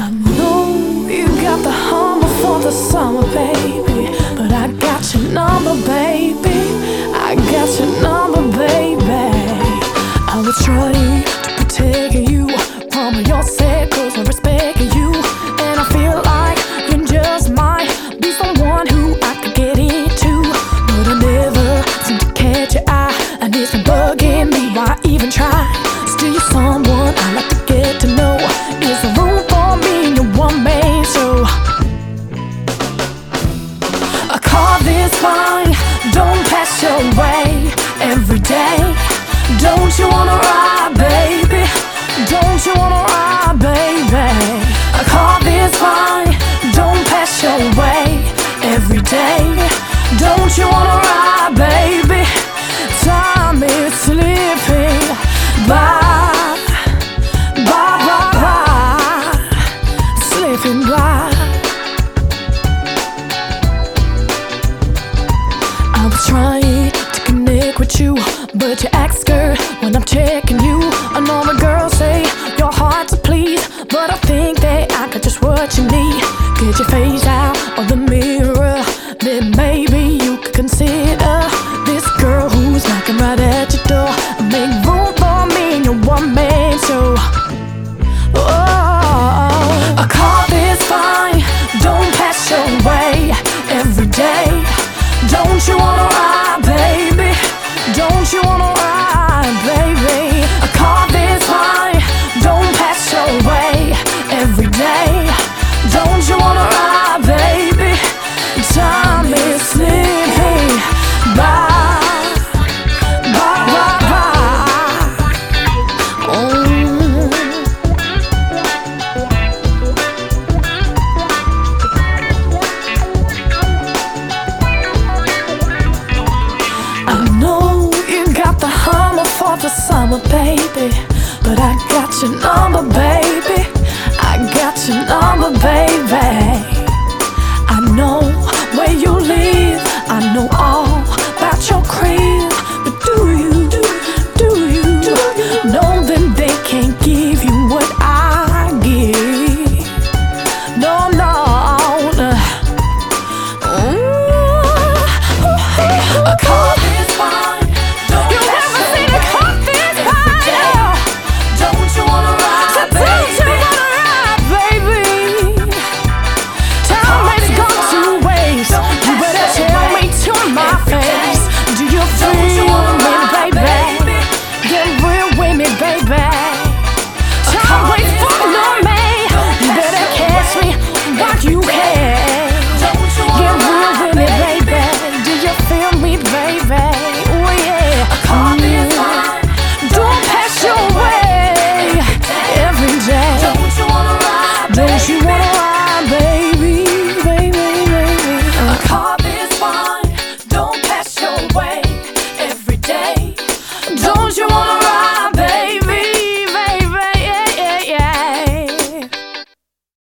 I know you got the humble for the summer, baby, but I got your number, baby. I got your number, baby. I was trying to protect you from your sake, 'cause I respect you, and I feel like you just might be someone who I could get into, but I never seem to catch your eye, and it's been bugging me why I even try. Still, you're someone I like to get to know. Is there room for me in your one-man show? I call this fine, don't pass your way every day. Don't you wanna ride, baby? Don't you wanna ride, baby? I call this fine, don't pass your way every day. Don't you wanna ride, baby? Time is slipping by, slipping by. I was trying to connect with you, but you act scared when I'm checking you. I know the girls say your hard to please, but I think that I got just what you need. Get your face out of the mirror, then maybe you could consider this girl who's knocking right at your door. Make room for me in your one-man show. Oh, I call this fine, don't pass your way every day. Don't you wanna ride, baby? Don't you wanna ride, baby? I call this fine, don't pass your way every day. Don't you wanna ride, baby? Time is slipping by. For the summer, baby, but I got your number, baby.